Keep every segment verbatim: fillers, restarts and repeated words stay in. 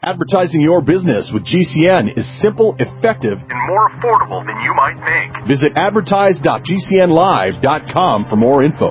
Advertising your business with G C N is simple, effective, and more affordable than you might think. Visit advertise dot g c n live dot com for more info.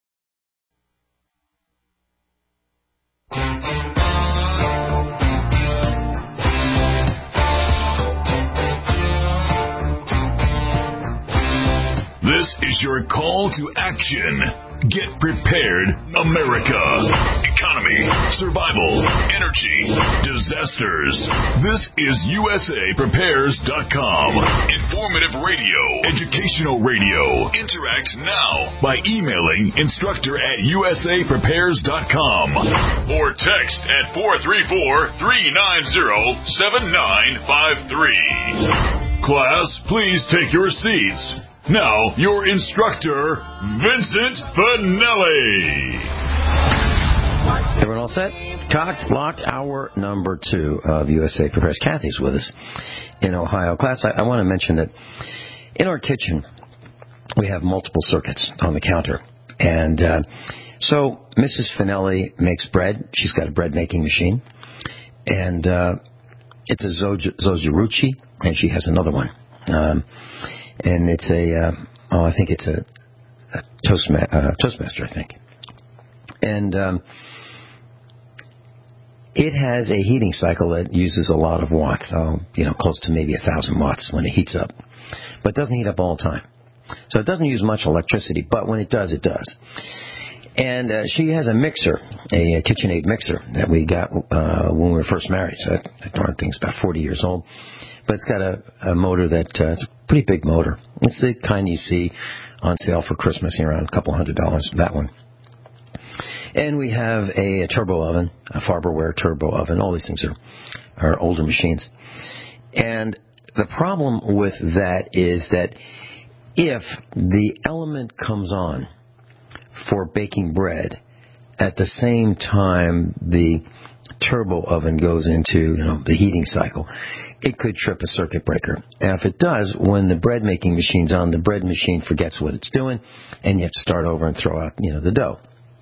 This is your call to action. Get prepared, America. Economy, survival, energy, disasters. This is U S A Prepares dot com. Informative radio, educational radio. Interact now by emailing instructor at U S A Prepares dot com or text at four three four, three nine zero, seven nine five three. Class, please take your seats. Now, your instructor, Vincent Finelli. Everyone all set? Cocked, locked, hour number two of U S A Prepares. Kathy's with us in Ohio. Class, I, I want to mention that in our kitchen, we have multiple circuits on the counter. And uh, so Missus Finelli makes bread. She's got a bread-making machine. And uh, it's a Zozurucci, and she has another one. Um And it's a, uh, oh, I think it's a, a Toastma- uh, Toastmaster, I think. And um, it has a heating cycle that uses a lot of watts, oh, you know, close to maybe a thousand watts when it heats up. But it doesn't heat up all the time. So it doesn't use much electricity, but when it does, it does. And uh, she has a mixer, a, a KitchenAid mixer that we got uh, when we were first married. So that, that darn thing's about forty years old. But it's got a, a motor that, uh, it's a pretty big motor. It's the kind you see on sale for Christmas, around a couple hundred dollars, that one. And we have a, a turbo oven, a Farberware turbo oven. All these things are, are older machines. And the problem with that is that if the element comes on for baking bread at the same time the turbo oven goes into, you know, the heating cycle, it could trip a circuit breaker. And if it does, when the bread making machine's on, the bread machine forgets what it's doing, and you have to start over and throw out, you know, the dough.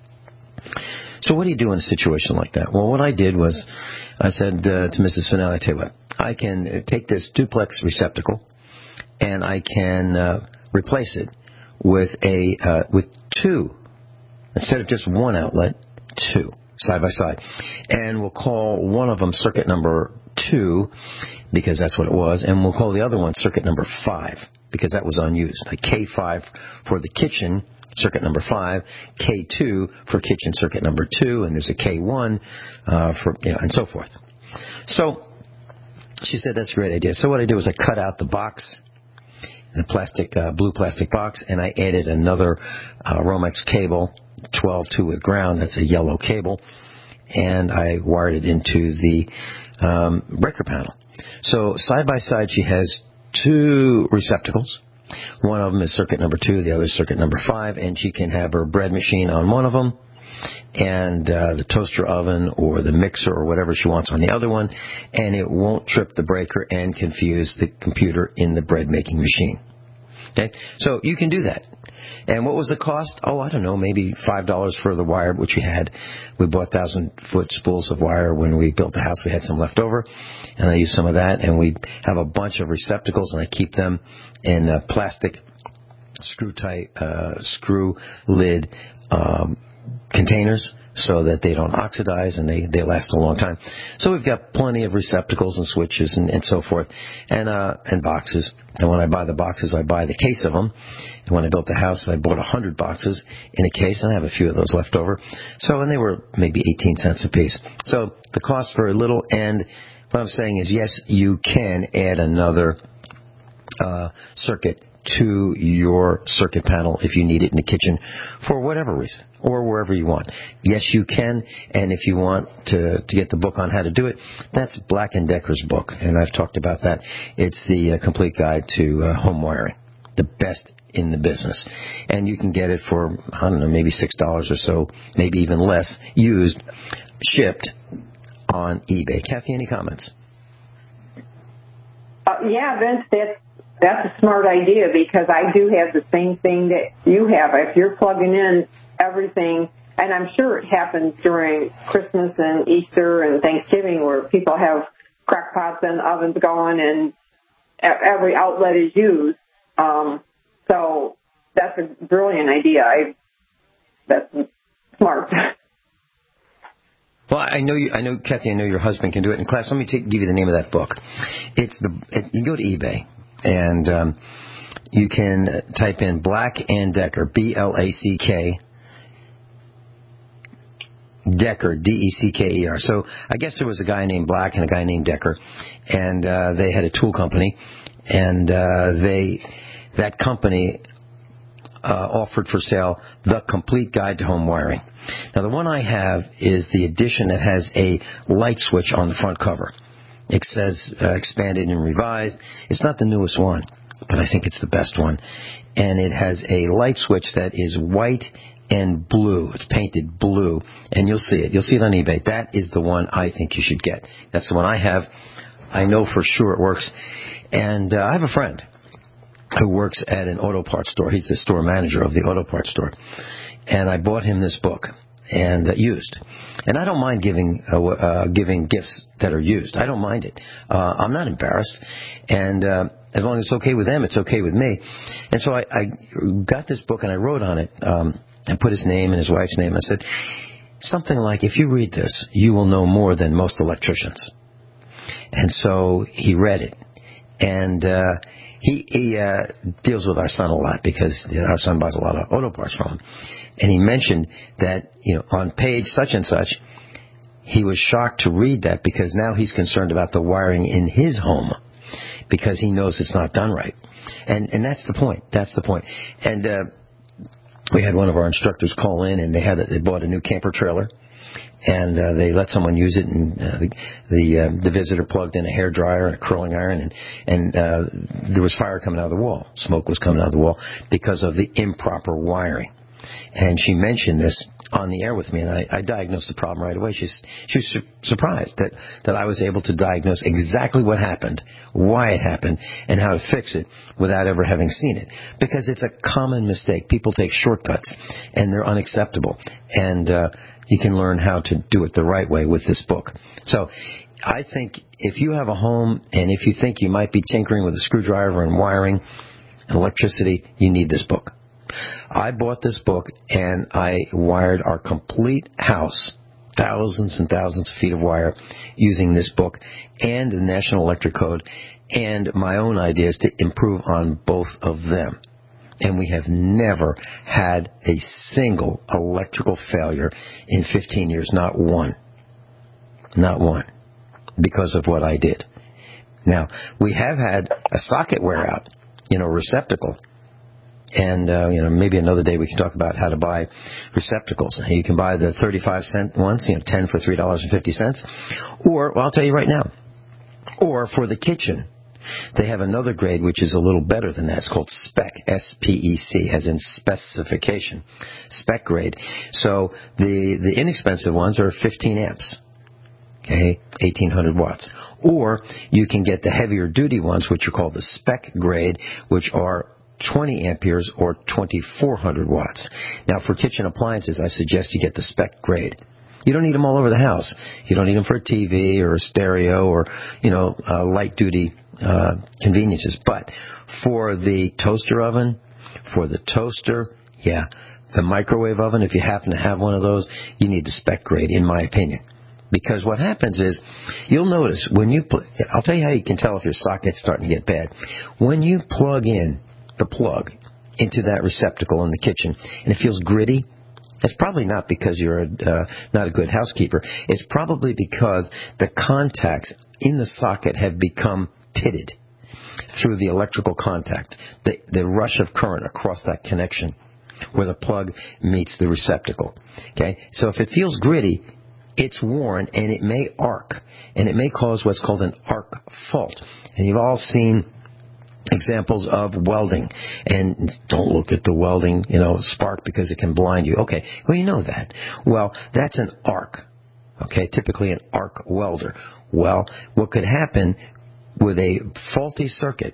So what do you do in a situation like that? Well, what I did was, I said uh, to Missus Finelli, I tell you what, I can take this duplex receptacle, and I can uh, replace it with a uh, with two, instead of just one outlet, two. Side by side. And we'll call one of them circuit number two, because that's what it was, and we'll call the other one circuit number five, because that was unused. Like K five for the kitchen, circuit number five, K two for kitchen circuit number two, and there's a K one uh, for, you know, and so forth. So she said, that's a great idea. So what I did was I cut out the box, the plastic, uh, blue plastic box, and I added another uh, Romex cable, twelve two with ground. That's a yellow cable, and I wired it into the um, breaker panel. So side by side, she has two receptacles. One of them is circuit number two, the other is circuit number five, and she can have her bread machine on one of them, and uh, the toaster oven or the mixer or whatever she wants on the other one, and it won't trip the breaker and confuse the computer in the bread making machine. Okay, so you can do that. And what was the cost? Oh, I don't know, maybe five dollars for the wire, which we had. We bought thousand-foot spools of wire when we built the house. We had some left over, and I used some of that. And we have a bunch of receptacles, and I keep them in uh, plastic screw-tight, uh, screw lid um, containers, so that they don't oxidize and they, they last a long time. So we've got plenty of receptacles and switches and, and so forth, and uh, and boxes. And when I buy the boxes, I buy the case of them. And when I built the house, I bought one hundred boxes in a case, and I have a few of those left over. So, and they were maybe eighteen cents a piece. So the cost very little, and what I'm saying is, yes, you can add another uh, circuit to your circuit panel if you need it in the kitchen for whatever reason, or wherever you want. Yes, you can, and if you want to, to get the book on how to do it, that's Black and Decker's book, and I've talked about that. It's the uh, complete guide to uh, home wiring, the best in the business. And you can get it for, I don't know, maybe six dollars or so, maybe even less, used, shipped on eBay. Kathy, any comments? Uh, yeah, Vince, that's That's a smart idea, because I do have the same thing that you have. If you're plugging in everything and I'm sure it happens during Christmas and Easter and Thanksgiving where people have crock pots and ovens going and every outlet is used. Um, so that's a brilliant idea. I, that's smart. Well, I know you. I know, Kathy. I know your husband can do it. In class, let me take, give you the name of that book. It's the. It, you go to eBay and um, you can type in Black and Decker, B L A C K, Decker, D E C K E R. So I guess there was a guy named Black and a guy named Decker, and uh, they had a tool company, and uh, they that company uh, offered for sale the complete guide to home wiring. Now, the one I have is the edition that has a light switch on the front cover. It says uh, expanded and revised. It's not the newest one, but I think it's the best one. And it has a light switch that is white and blue. It's painted blue, and you'll see it. You'll see it on eBay. That is the one I think you should get. That's the one I have. I know for sure it works. And uh, I have a friend who works at an auto parts store. He's the store manager of the auto parts store. And I bought him this book, and uh, used. And I don't mind giving uh, uh, giving gifts that are used. I don't mind it. Uh, I'm not embarrassed. And uh, as long as it's okay with them, it's okay with me. And so I, I got this book, and I wrote on it, um, and put his name and his wife's name. And I said, something like, if you read this, you will know more than most electricians. And so he read it. And uh, he, he uh, deals with our son a lot because our son buys a lot of auto parts from him. And he mentioned that, you know, on page such and such, he was shocked to read that because now he's concerned about the wiring in his home because he knows it's not done right. And and that's the point. That's the point. And uh, we had one of our instructors call in, and they had a, they bought a new camper trailer, and uh, they let someone use it, and uh, the the, uh, the visitor plugged in a hair dryer and a curling iron, and and uh, there was fire coming out of the wall. Smoke was coming out of the wall because of the improper wiring. And she mentioned this on the air with me, and I, I diagnosed the problem right away. She's, she was su- surprised that, that I was able to diagnose exactly what happened, why it happened, and how to fix it without ever having seen it. Because it's a common mistake. People take shortcuts, and they're unacceptable. And uh, you can learn how to do it the right way with this book. So I think if you have a home, and if you think you might be tinkering with a screwdriver and wiring and electricity, you need this book. I bought this book, and I wired our complete house, thousands and thousands of feet of wire, using this book and the National Electric Code and my own ideas to improve on both of them. And we have never had a single electrical failure in fifteen years, not one. Not one. Because of what I did. Now, we have had a socket wear out in a receptacle. And, uh, you know, maybe another day we can talk about how to buy receptacles. You can buy the thirty-five cent ones, you know, ten for three dollars and fifty cents. Or, well, I'll tell you right now, or for the kitchen, they have another grade which is a little better than that. It's called SPEC, S P E C, as in specification, SPEC grade. So the, the inexpensive ones are fifteen amps. Okay, eighteen hundred watts. Or you can get the heavier duty ones, which are called the SPEC grade, which are twenty amperes or twenty-four hundred watts. Now, for kitchen appliances, I suggest you get the SPEC grade. You don't need them all over the house. You don't need them for a T V or a stereo or, you know, uh, light-duty uh, conveniences. But for the toaster oven, for the toaster, yeah, the microwave oven, if you happen to have one of those, you need the SPEC grade, in my opinion. Because what happens is, you'll notice when you, pl- I'll tell you how you can tell if your socket's starting to get bad. When you plug in the plug into that receptacle in the kitchen, and it feels gritty, it's probably not because you're a, uh, not a good housekeeper. It's probably because the contacts in the socket have become pitted through the electrical contact, the, the rush of current across that connection where the plug meets the receptacle. Okay, so if it feels gritty, it's worn, and it may arc, and it may cause what's called an arc fault. And you've all seen examples of welding, and don't look at the welding, you know, spark because it can blind you. Okay, well, you know that. Well, that's an arc. Okay, typically an arc welder. Well, what could happen with a faulty circuit,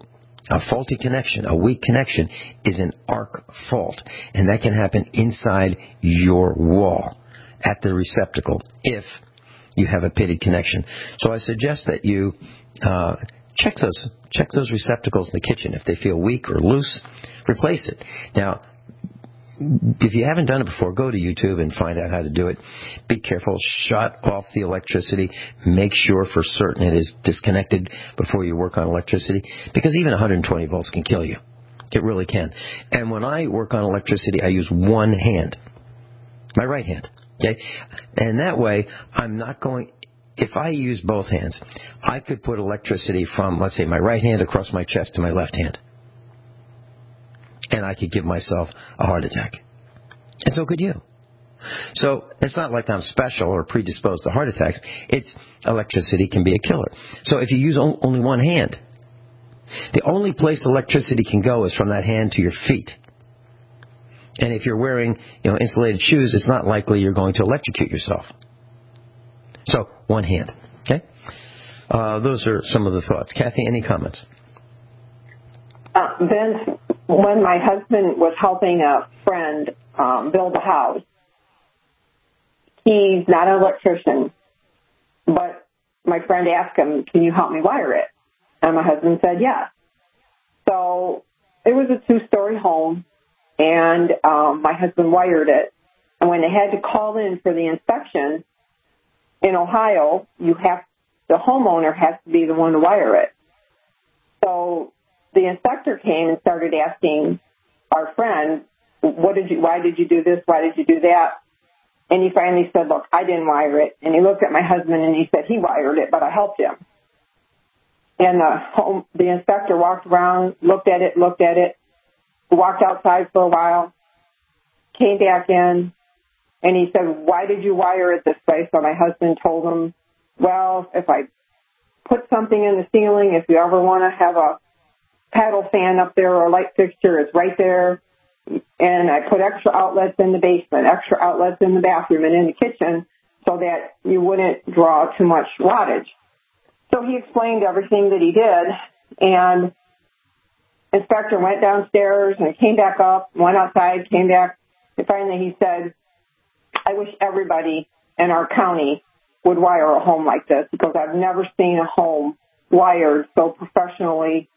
A faulty connection, a weak connection, is an arc fault, and that can happen inside your wall at the receptacle if you have a pitted connection. So I suggest that you uh, check those check those receptacles in the kitchen. If they feel weak or loose, replace it. Now, if you haven't done it before, go to YouTube and find out how to do it. Be careful. Shut off the electricity. Make sure for certain it is disconnected before you work on electricity, because even one hundred twenty volts can kill you. It really can. And when I work on electricity, I use one hand, my right hand. Okay? And that way, I'm not going... If I use both hands, I could put electricity from, let's say, my right hand across my chest to my left hand. And I could give myself a heart attack. And so could you. So it's not like I'm special or predisposed to heart attacks. It's electricity can be a killer. So if you use only one hand, the only place electricity can go is from that hand to your feet. And if you're wearing, you know, insulated shoes, it's not likely you're going to electrocute yourself. So one hand. Okay? Uh, those are some of the thoughts. Kathy, any comments? Uh, Vince, when my husband was helping a friend um, build a house, he's not an electrician, but my friend asked him, can you help me wire it? And my husband said yes. So it was a two-story home, and um, my husband wired it. And when they had to call in for the inspection, in Ohio, you have the homeowner has to be the one to wire it. So the inspector came and started asking our friend, "What did you? Why did you do this? Why did you do that?" And he finally said, "Look, I didn't wire it." And he looked at my husband and he said he wired it, but I helped him. And the home, the inspector walked around, looked at it, looked at it, walked outside for a while, came back in, and he said, "Why did you wire it this way?" So my husband told him, "Well, if I put something in the ceiling, if you ever want to have a paddle fan up there or a light fixture, it's right there. And I put extra outlets in the basement, extra outlets in the bathroom and in the kitchen so that you wouldn't draw too much wattage." So he explained everything that he did, and inspector went downstairs and came back up, went outside, came back, and finally he said, "I wish everybody in our county would wire a home like this, because I've never seen a home wired so professionally."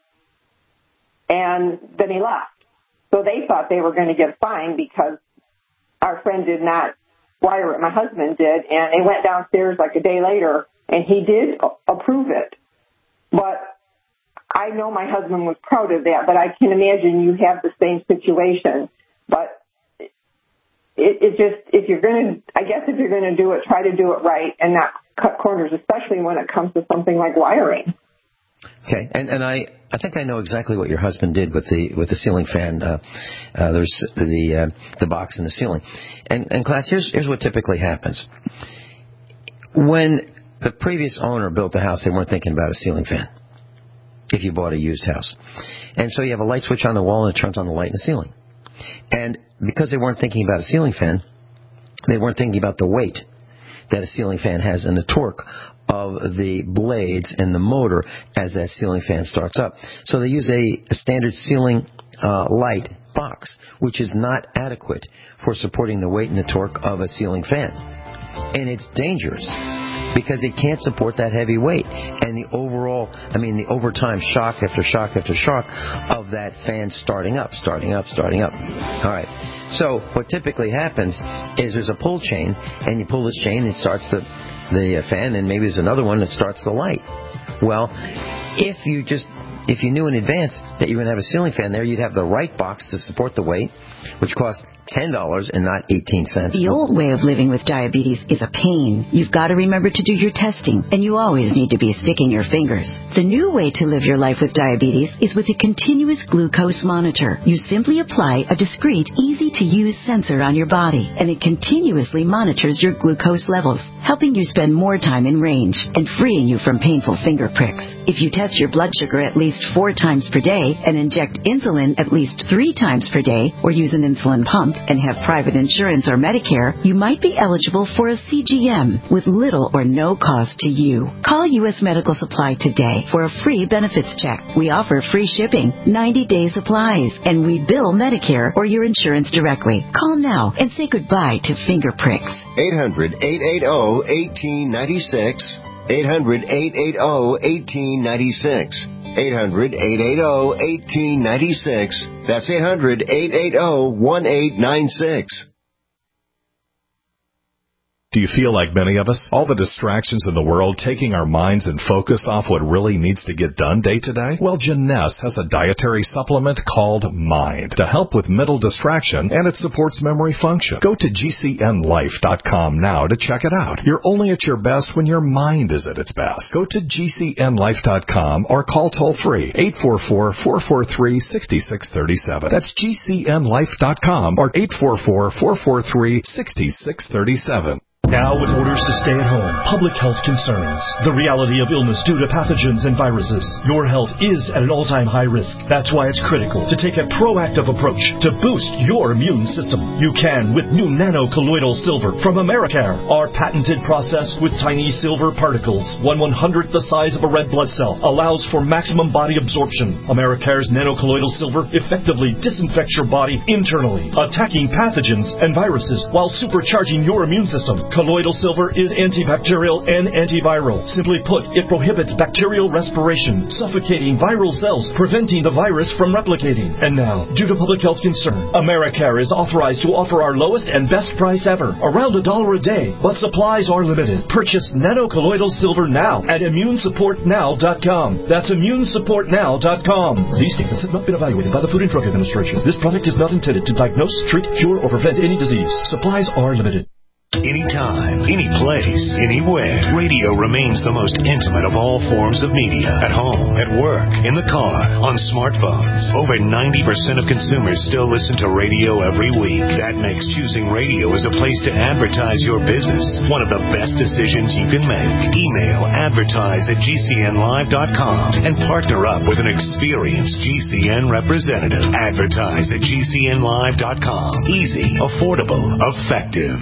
And then he left. So they thought they were going to get fined because our friend did not wire it. My husband did, and they went downstairs like a day later, and he did approve it. But I know my husband was proud of that, but I can imagine you have the same situation. But it, it just, if you're going to, I guess if you're going to do it, try to do it right and not cut corners, especially when it comes to something like wiring. Okay, and, and I, I think I know exactly what your husband did with the with the ceiling fan. Uh, uh, there's the uh, the box in the ceiling, and, and class. Here's here's what typically happens. When the previous owner built the house, they weren't thinking about a ceiling fan. If you bought a used house, and so you have a light switch on the wall and it turns on the light in the ceiling, and because they weren't thinking about a ceiling fan, they weren't thinking about the weight that a ceiling fan has and the torque of the blades and the motor as that ceiling fan starts up. So they use a, a standard ceiling uh, light box, which is not adequate for supporting the weight and the torque of a ceiling fan. And it's dangerous because it can't support that heavy weight and the overall, I mean, the overtime shock after shock after shock of that fan starting up, starting up, starting up. All right. So what typically happens is there's a pull chain, and you pull this chain, and it starts the the fan, and maybe there's another one that starts the light. Well, if you just if you knew in advance that you were going to have a ceiling fan there, you'd have the right box to support the weight, which costs ten dollars and not eighteen cents. The old way of living with diabetes is a pain. You've got to remember to do your testing, and you always need to be sticking your fingers. The new way to live your life with diabetes is with a continuous glucose monitor. You simply apply a discreet, easy-to-use sensor on your body, and it continuously monitors your glucose levels, helping you spend more time in range and freeing you from painful finger pricks. If you test your blood sugar at least four times per day and inject insulin at least three times per day, or use an insulin pump and have private insurance or Medicare, you might be eligible for a C G M with little or no cost to you. Call U S Medical Supply today today for a free benefits check. We offer free shipping, ninety days supplies, and we bill Medicare or your insurance directly. Call now and say goodbye to finger pricks. eight hundred, eight eight zero, one eight nine six. eight hundred, eight eight zero, one eight nine six. eight hundred, eight eight zero, one eight nine six. That's eight hundred, eight eight zero, one eight nine six. Do you feel like many of us? All the distractions in the world taking our minds and focus off what really needs to get done day to day? Well, Jeunesse has a dietary supplement called Mind to help with mental distraction, and it supports memory function. Go to G C N life dot com now to check it out. You're only at your best when your mind is at its best. Go to G C N life dot com or call toll-free eight four four, four four three, six six three seven. That's G C N life dot com or eight four four, four four three, six six three seven. Now with orders to stay at home, public health concerns, the reality of illness due to pathogens and viruses, your health is at an all-time high risk. That's why it's critical to take a proactive approach to boost your immune system. You can with new nano-colloidal silver from Americare. Our patented process with tiny silver particles, one one-hundredth the size of a red blood cell, allows for maximum body absorption. Americare's nano-colloidal silver effectively disinfects your body internally, attacking pathogens and viruses while supercharging your immune system. Colloidal silver is antibacterial and antiviral. Simply put, it prohibits bacterial respiration, suffocating viral cells, preventing the virus from replicating. And now, due to public health concern, Americare is authorized to offer our lowest and best price ever, around a dollar a day, but supplies are limited. Purchase nano-colloidal silver now at immune support now dot com. That's immune support now dot com. These statements have not been evaluated by the Food and Drug Administration. This product is not intended to diagnose, treat, cure, or prevent any disease. Supplies are limited. Anytime, any place, anywhere, radio remains the most intimate of all forms of media. At home, at work, in the car, on smartphones. Over ninety percent of consumers still listen to radio every week. That makes choosing radio as a place to advertise your business one of the best decisions you can make. Email advertise at G C N live dot com and partner up with an experienced G C N representative. Advertise at G C N live dot com. Easy, affordable, effective.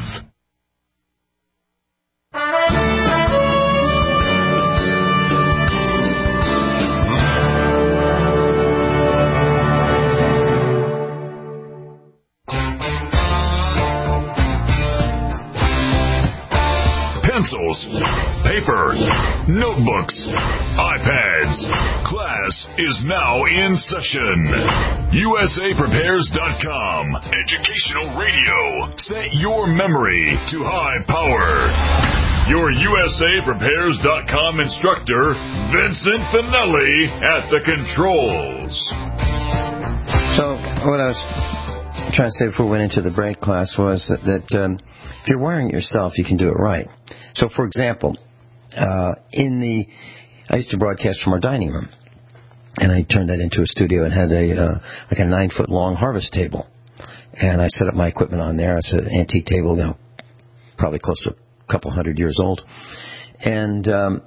Pencils, paper, notebooks, iPads. Class is now in session. U S A Prepares dot com. Educational radio. Set your memory to high power. Your U S A Prepares dot com instructor, Vincent Finelli, at the controls. So what I was trying to say before we went into the break, class, was that, that um, if you're wiring it yourself, you can do it right. So, for example, uh, in the, I used to broadcast from our dining room, and I turned that into a studio and had a uh, like a nine foot long harvest table, and I set up my equipment on there. It's an antique table, you know, probably close to a couple hundred years old, and um,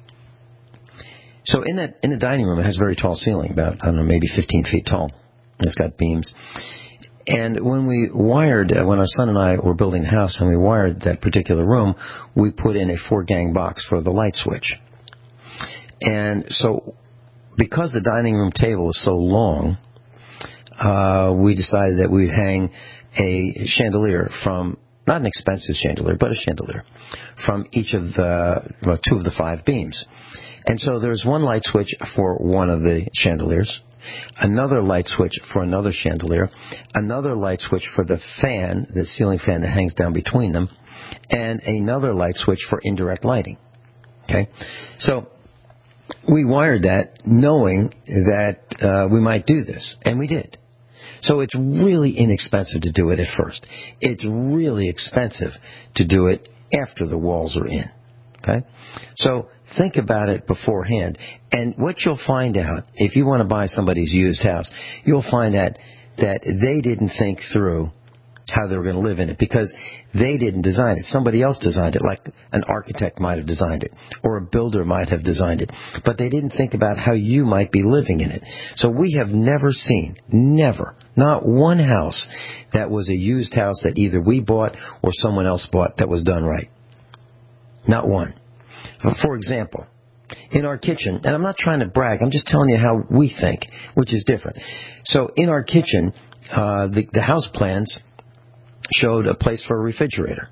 so in that in the dining room, it has a very tall ceiling, about I don't know, maybe fifteen feet tall. And it's got beams. And when we wired, uh, when our son and I were building a house and we wired that particular room, we put in a four-gang box for the light switch. And so because the dining room table is so long, uh, we decided that we'd hang a chandelier from, not an expensive chandelier, but a chandelier, from each of the, well, two of the five beams. And so there's one light switch for one of the chandeliers, another light switch for another chandelier, another light switch for the fan, the ceiling fan that hangs down between them, and another light switch for indirect lighting. Okay? So we wired that knowing that uh, we might do this, and we did. So it's really inexpensive to do it at first. It's really expensive to do it after the walls are in. Okay? So think about it beforehand. And what you'll find out, if you want to buy somebody's used house, you'll find out that they didn't think through how they were going to live in it because they didn't design it. Somebody else designed it, like an architect might have designed it or a builder might have designed it. But they didn't think about how you might be living in it. So we have never seen, never, not one house that was a used house that either we bought or someone else bought that was done right. Not one. For example, In our kitchen, and I'm not trying to brag, I'm just telling you how we think, which is different. So in our kitchen, uh, the, the house plans showed a place for a refrigerator.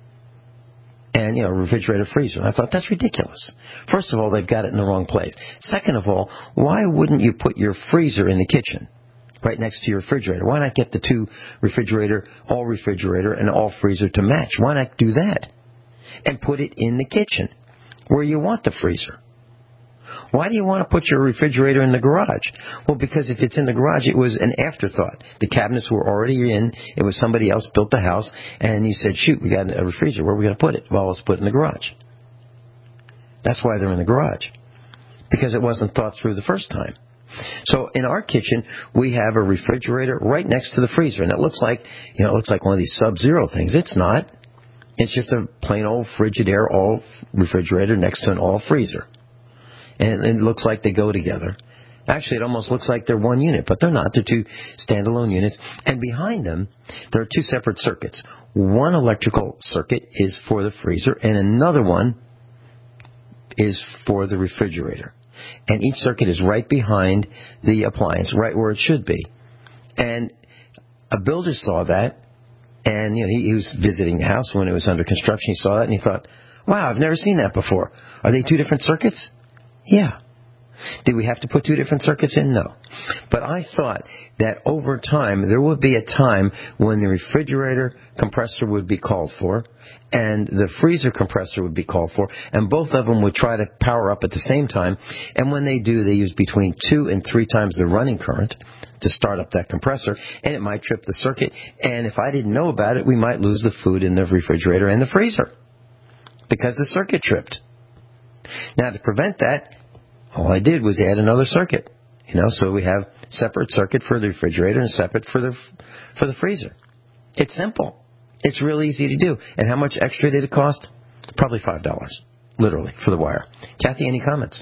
And, you know, refrigerator, freezer. And I thought, that's ridiculous. First of all, they've got it in the wrong place. Second of all, why wouldn't you put your freezer in the kitchen right next to your refrigerator? Why not get the two refrigerator, all refrigerator, and all freezer to match? Why not do that? And put it in the kitchen where you want the freezer. Why do you want to put your refrigerator in the garage? Well, because if it's in the garage, it was an afterthought. The cabinets were already in. It was somebody else built the house, and you said, shoot, we got a refrigerator. Where are we going to put it? Well, let's put it in the garage. That's why they're in the garage, because it wasn't thought through the first time. So in our kitchen, we have a refrigerator right next to the freezer, and it looks like, you know, it looks like one of these Sub-Zero things. It's not. It's just a plain old Frigidaire all refrigerator next to an all freezer. And it looks like they go together. Actually, it almost looks like they're one unit, but they're not. They're two standalone units. And behind them, there are two separate circuits. One electrical circuit is for the freezer, and another one is for the refrigerator. And each circuit is right behind the appliance, right where it should be. And a builder saw that, and you know he, he was visiting the house when it was under construction. He saw that, and he thought, wow, I've never seen that before. Are they two different circuits? Yeah. Did we have to put two different circuits in? No. But I thought that over time, there would be a time when the refrigerator compressor would be called for, and the freezer compressor would be called for, and both of them would try to power up at the same time. And when they do, they use between two and three times the running current to start up that compressor, and it might trip the circuit. And if I didn't know about it, we might lose the food in the refrigerator and the freezer because the circuit tripped. Now, to prevent that, all I did was add another circuit. You know, so we have separate circuit for the refrigerator and separate for the for the freezer. It's simple. It's real easy to do. And how much extra did it cost? Probably five dollars, literally, for the wire. Kathy, any comments?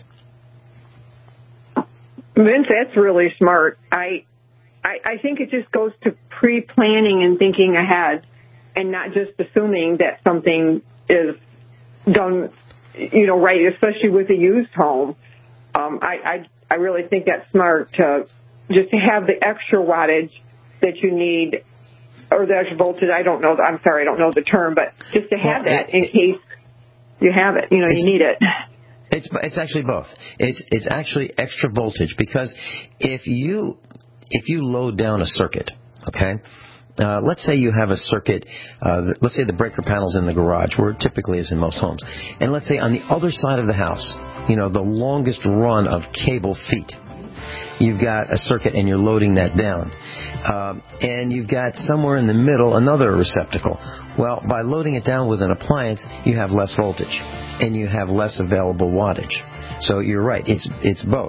Vince, that's really smart. I, I, I think it just goes to pre-planning and thinking ahead, and not just assuming that something is done, you know, right, especially with a used home. Um, I, I, I really think that's smart to just to have the extra wattage that you need, or the extra voltage. I don't know. I'm sorry, I don't know the term, but just to have well, that in it, case you have it, you know, you need it. It's it's actually both. It's it's actually extra voltage, because if you if you load down a circuit, okay. Uh, let's say you have a circuit, uh, let's say the breaker panel's in the garage, where it typically is in most homes. And let's say on the other side of the house, you know, the longest run of cable feet, you've got a circuit and you're loading that down. Um, and you've got somewhere in the middle another receptacle. Well, by loading it down with an appliance, you have less voltage and you have less available wattage. So you're right, it's, it's both.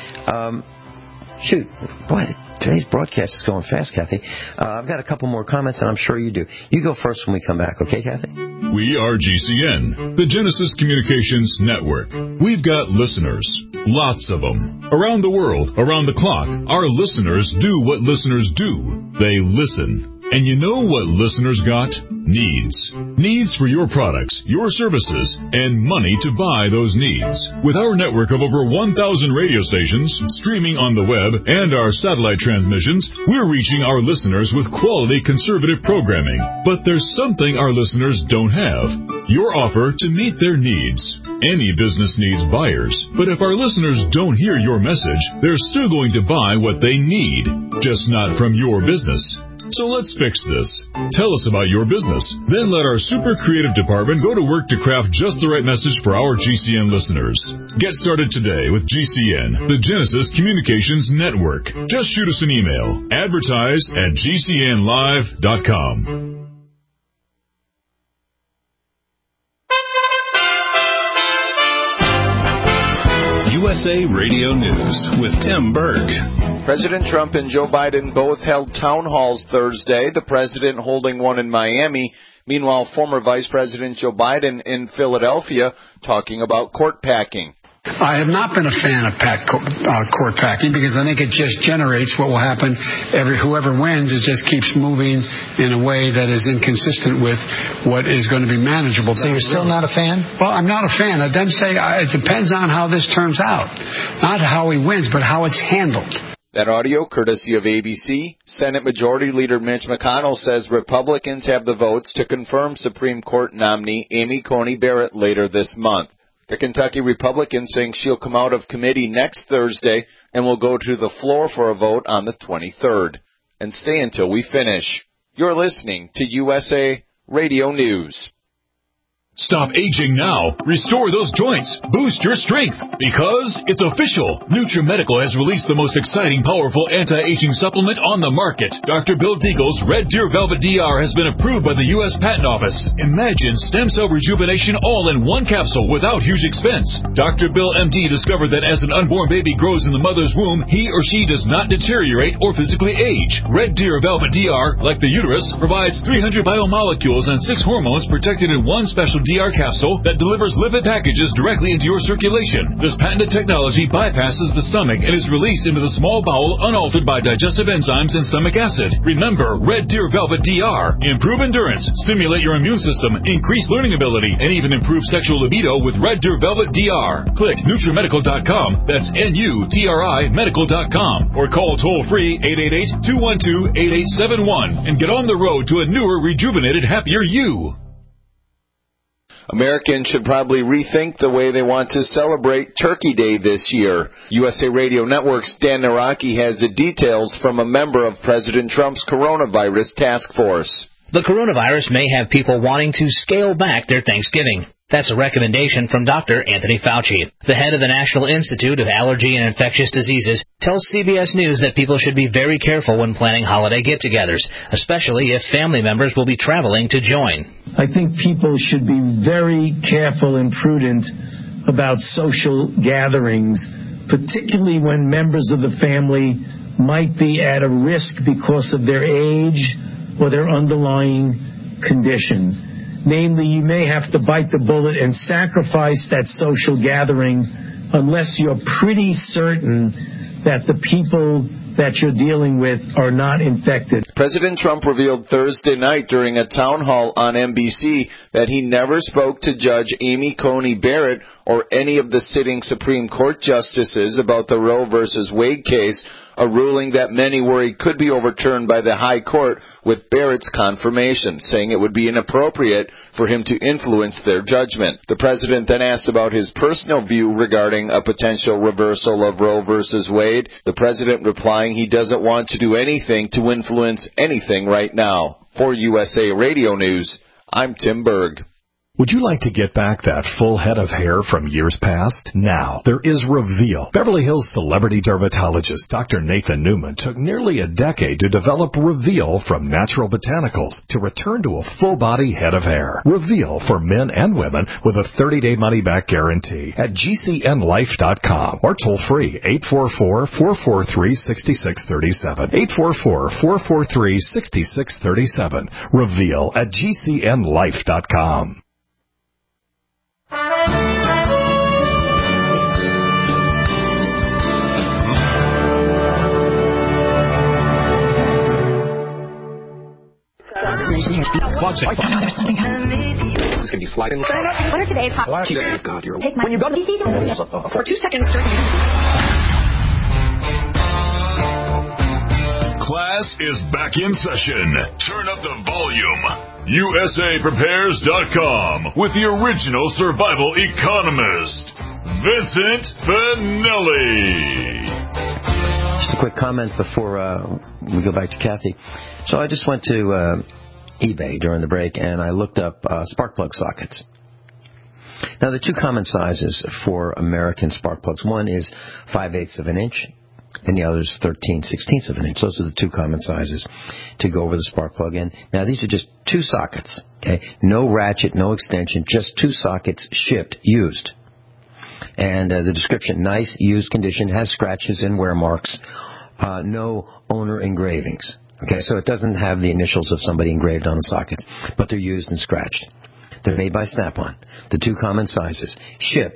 Um, shoot, boy, today's broadcast is going fast, Kathy. Uh, I've got a couple more comments, and I'm sure you do. You go first when we come back, okay, Kathy? We are G C N, the Genesis Communications Network. We've got listeners, lots of them. Around the world, around the clock, our listeners do what listeners do. They listen. And you know what listeners got? Needs. Needs for your products, your services, and money to buy those needs. With our network of over one thousand radio stations, streaming on the web, and our satellite transmissions, we're reaching our listeners with quality conservative programming. But there's something our listeners don't have. Your offer to meet their needs. Any business needs buyers. But if our listeners don't hear your message, they're still going to buy what they need, just not from your business. So let's fix this. Tell us about your business. Then let our super creative department go to work to craft just the right message for our G C N listeners. Get started today with G C N, the Genesis Communications Network. Just shoot us an email. Advertise at G C N live dot com. U S A Radio News with Tim Berg. President Trump and Joe Biden both held town halls Thursday, the president holding one in Miami. Meanwhile, former Vice President Joe Biden in Philadelphia talking about court packing. I have not been a fan of pack, uh, court packing because I think it just generates what will happen. Every whoever wins, it just keeps moving in a way that is inconsistent with what is going to be manageable. So you're still not a fan? Well, I'm not a fan. I then say uh, it depends on how this turns out. Not how he wins, but how it's handled. That audio, courtesy of A B C. Senate Majority Leader Mitch McConnell says Republicans have the votes to confirm Supreme Court nominee Amy Coney Barrett later this month. The Kentucky Republican saying she'll come out of committee next Thursday and will go to the floor for a vote on the twenty-third. And stay until we finish. You're listening to U S A Radio News. Stop aging now. Restore those joints. Boost your strength. Because it's official. NutriMedical has released the most exciting, powerful anti-aging supplement on the market. Doctor Bill Deagle's Red Deer Velvet D R has been approved by the U S Patent Office. Imagine stem cell rejuvenation all in one capsule without huge expense. Doctor Bill M D discovered that as an unborn baby grows in the mother's womb, he or she does not deteriorate or physically age. Red Deer Velvet D R, like the uterus, provides three hundred biomolecules and six hormones protected in one special D R capsule that delivers lipid packages directly into your circulation. This patented technology bypasses the stomach and is released into the small bowel unaltered by digestive enzymes and stomach acid. Remember, Red Deer Velvet D R. Improve endurance, stimulate your immune system, increase learning ability, and even improve sexual libido with Red Deer Velvet D R. Click NutriMedical dot com, that's N U T R I medical dot com, or call toll-free eight eight eight, two one two, eight eight seven one and get on the road to a newer, rejuvenated, happier you. Americans should probably rethink the way they want to celebrate Turkey Day this year. U S A Radio Network's Dan Naraki has the details from a member of President Trump's coronavirus task force. The coronavirus may have people wanting to scale back their Thanksgiving. That's a recommendation from Doctor Anthony Fauci. The head of the National Institute of Allergy and Infectious Diseases tells C B S News that people should be very careful when planning holiday get-togethers, especially if family members will be traveling to join. I think people should be very careful and prudent about social gatherings, particularly when members of the family might be at a risk because of their age or their underlying condition. Namely, you may have to bite the bullet and sacrifice that social gathering unless you're pretty certain that the people that you're dealing with are not infected. President Trump revealed Thursday night during a town hall on N B C that he never spoke to Judge Amy Coney Barrett or any of the sitting Supreme Court justices about the Roe versus Wade case, a ruling that many worried could be overturned by the High Court with Barrett's confirmation, saying it would be inappropriate for him to influence their judgment. The president then asked about his personal view regarding a potential reversal of Roe versus Wade, the president replying he doesn't want to do anything to influence anything right now. For U S A Radio News, I'm Tim Berg. Would you like to get back that full head of hair from years past? Now, there is Reveal. Beverly Hills celebrity dermatologist Doctor Nathan Newman took nearly a decade to develop Reveal from natural botanicals to return to a full-body head of hair. Reveal for men and women with a thirty-day money-back guarantee at G C N life dot com or toll-free eight four four, four four three, six six three seven. eight four four, four four three, six six three seven. Reveal at G C N life dot com. There's something happening. It's going to be sliding. What are today's hot? Why you God, you're Take my when you go to the for two seconds. Class is back in session. Turn up the volume. U S A Prepares dot com with the original survival economist, Vincent Finelli. Just a quick comment before uh, we go back to Kathy. So I just went to uh, eBay during the break and I looked up uh, spark plug sockets. Now, the two common sizes for American spark plugs, one is five eighths of an inch, and the other is thirteen sixteenths of an inch. Those are the two common sizes to go over the spark plug in. Now, these are just two sockets, okay? No ratchet, no extension, just two sockets shipped, used. And uh, the description, nice, used condition, has scratches and wear marks, uh, no owner engravings. Okay, so it doesn't have the initials of somebody engraved on the sockets, but they're used and scratched. They're made by Snap-on. The two common sizes. Shipped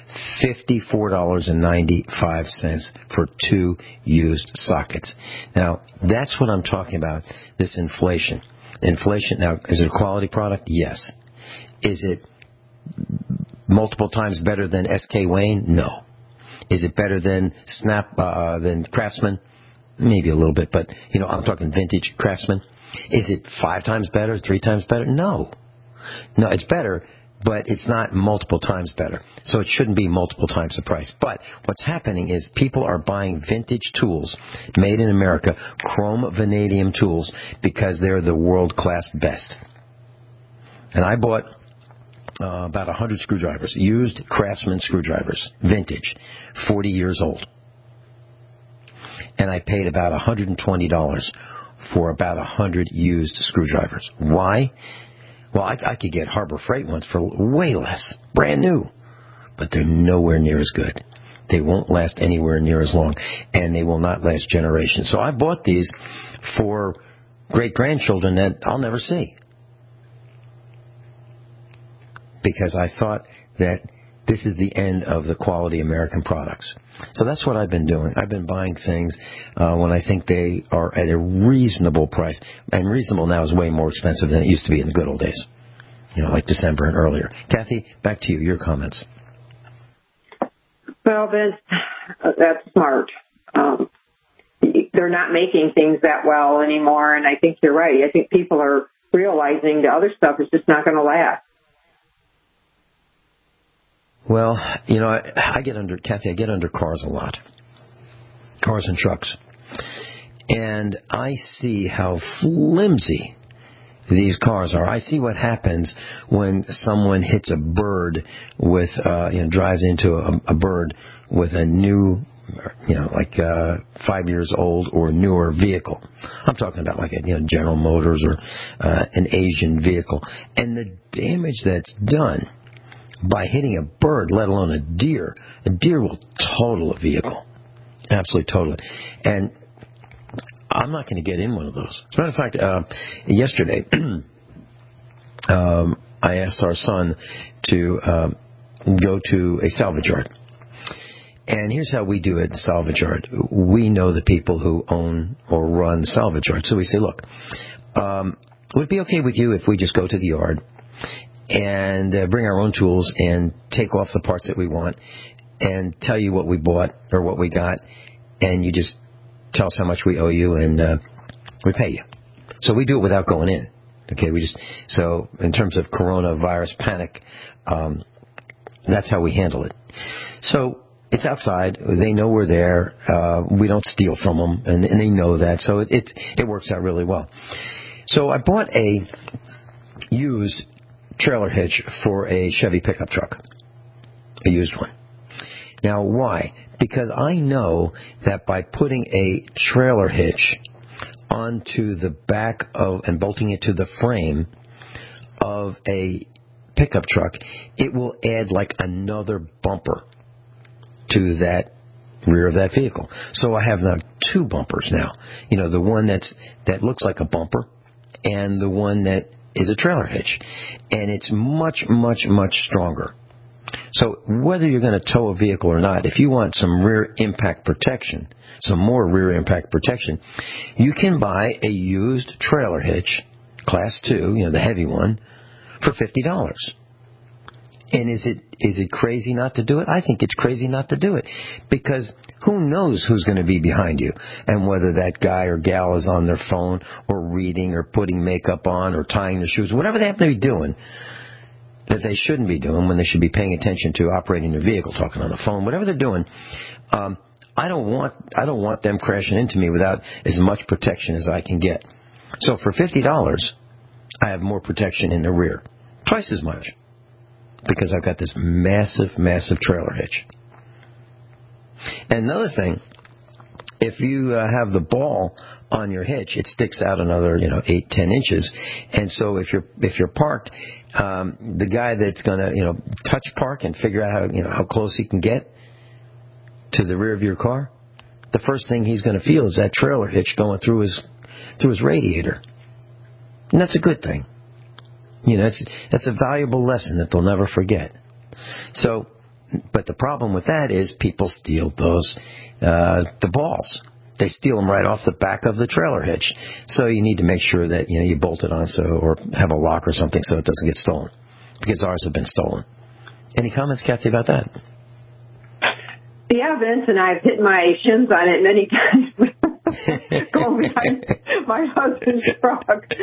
fifty-four dollars and ninety-five cents for two used sockets. Now, that's what I'm talking about, this inflation. Inflation, now, is it a quality product? Yes. Is it multiple times better than S K Wayne? No. Is it better than Snap, uh, than Craftsman? Maybe a little bit, but, you know, I'm talking vintage Craftsman. Is it five times better, three times better? No. No, it's better, but it's not multiple times better. So it shouldn't be multiple times the price. But what's happening is people are buying vintage tools made in America, chrome vanadium tools, because they're the world-class best. And I bought uh, about one hundred screwdrivers, used Craftsman screwdrivers, vintage, forty years old. And I paid about one hundred twenty dollars for about one hundred used screwdrivers. Why? Well, I, I could get Harbor Freight ones for way less, brand new, but they're nowhere near as good. They won't last anywhere near as long, and they will not last generations. So I bought these for great-grandchildren that I'll never see, because I thought that this is the end of the quality American products. So that's what I've been doing. I've been buying things uh, when I think they are at a reasonable price. And reasonable now is way more expensive than it used to be in the good old days. You know, like December and earlier. Kathy, back to you. Your comments. Well, Vince, that's smart. Um, they're not making things that well anymore, and I think you're right. I think people are realizing the other stuff is just not going to last. Well, you know, I, I get under, Kathy, I get under cars a lot. Cars and trucks. And I see how flimsy these cars are. I see what happens when someone hits a bird with, uh, you know, drives into a, a bird with a new, you know, like uh, five years old or newer vehicle. I'm talking about like a, you know, General Motors or uh, an Asian vehicle. And the damage that's done by hitting a bird, let alone a deer. A deer will total a vehicle. Absolutely total it. And I'm not going to get in one of those. As a matter of fact, uh, yesterday, um, I asked our son to um, go to a salvage yard. And here's how we do it at the salvage yard. We know the people who own or run salvage yards. So we say, look, um, would it be okay with you if we just go to the yard and uh, bring our own tools and take off the parts that we want and tell you what we bought or what we got, and you just tell us how much we owe you, and uh, we pay you. So we do it without going in. Okay, we just so in terms of coronavirus panic, um, that's how we handle it. So it's outside. They know we're there. Uh, we don't steal from them, and, and they know that. So it, it it works out really well. So I bought a used trailer hitch for a Chevy pickup truck, a used one. Now, why? Because I know that by putting a trailer hitch onto the back of and bolting it to the frame of a pickup truck, it will add like another bumper to that rear of that vehicle. So I have now two bumpers now. You know, the one that's that looks like a bumper and the one that is a trailer hitch. And it's much, much, much stronger. So whether you're going to tow a vehicle or not, if you want some rear impact protection, some more rear impact protection, you can buy a used trailer hitch, class two, you know, the heavy one, for fifty dollars. And is it is it crazy not to do it? I think it's crazy not to do it. Because who knows who's going to be behind you, and whether that guy or gal is on their phone or reading or putting makeup on or tying their shoes, whatever they happen to be doing that they shouldn't be doing when they should be paying attention to operating their vehicle, talking on the phone, whatever they're doing. Um, I don't want I don't want them crashing into me without as much protection as I can get. So for fifty dollars, I have more protection in the rear, twice as much, because I've got this massive, massive trailer hitch. And another thing, if you uh, have the ball on your hitch, it sticks out another, you know, eight, ten inches. And so if you're if you're parked, um, the guy that's going to, you know, touch park and figure out how, you know, how close he can get to the rear of your car, the first thing he's going to feel is that trailer hitch going through his through his radiator, and that's a good thing. You know, that's that's a valuable lesson that they'll never forget. So but the problem with that is people steal those, uh, the balls. They steal them right off the back of the trailer hitch. So you need to make sure that, you know, you bolt it on so, or have a lock or something so it doesn't get stolen. Because ours have been stolen. Any comments, Kathy, about that? Yeah, Vince, and I've hit my shins on it many times. Going behind my husband's truck.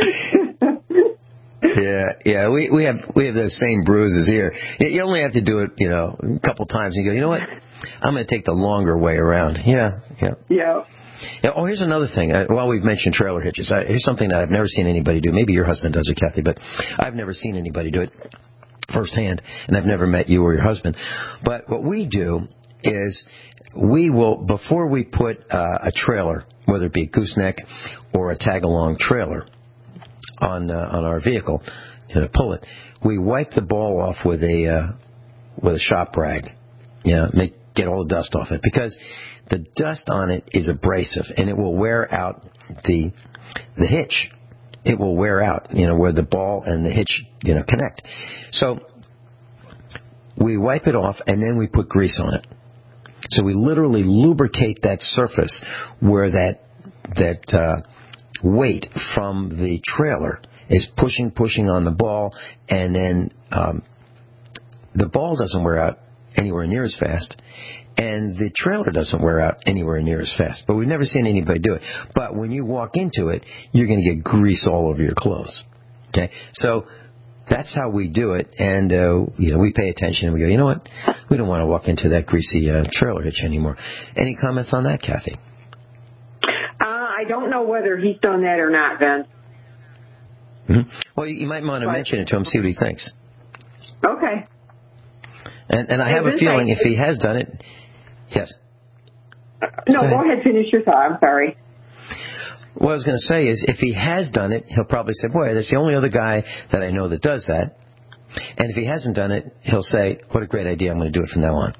Yeah, yeah, we we have we have those same bruises here. You only have to do it, you know, a couple times, and you go, you know what? I'm going to take the longer way around. Yeah, yeah. Yeah. Yeah, oh, here's another thing. Uh, while we've mentioned trailer hitches, I, here's something that I've never seen anybody do. Maybe your husband does it, Kathy, but I've never seen anybody do it firsthand, and I've never met you or your husband. But what we do is we will, before we put uh, a trailer, whether it be a gooseneck or a tag-along trailer on uh, on our vehicle, you know, pull it, we wipe the ball off with a uh, with a shop rag. Yeah, make get all the dust off it, because the dust on it is abrasive and it will wear out the the hitch. It will wear out, you know, where the ball and the hitch, you know, connect. So we wipe it off and then we put grease on it. So we literally lubricate that surface where that that uh, weight from the trailer is pushing, pushing on the ball, and then um, the ball doesn't wear out anywhere near as fast, and the trailer doesn't wear out anywhere near as fast. But we've never seen anybody do it. But when you walk into it, you're going to get grease all over your clothes. Okay, so that's how we do it, and uh, you know, we pay attention and we go, you know what, we don't want to walk into that greasy uh, trailer hitch anymore. Any comments on that, Kathy? Uh, I don't know whether he's done that or not, Vince. Mm-hmm. Well, you might want to mention it to him, see what he thinks. Okay. And, and I hey, have Vince, a feeling I, if he has done it, yes. Uh, no, go ahead. go ahead, finish your thought. I'm sorry. What I was going to say is, if he has done it, he'll probably say, boy, that's the only other guy that I know that does that. And if he hasn't done it, he'll say, what a great idea, I'm going to do it from now on.